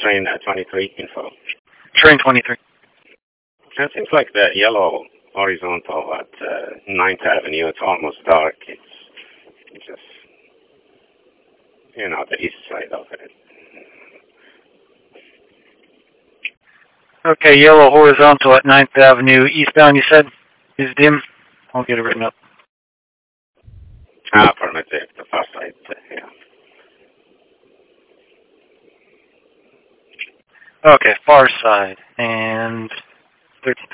train 23 info. Train 23. It seems like the yellow horizontal at 9th Avenue, it's almost dark. It's just, the east side of it. Okay, yellow horizontal at 9th Avenue. Eastbound, you said, is dim? I'll get it written up. Affirmative, the far side, yeah. Okay, far side. And 13th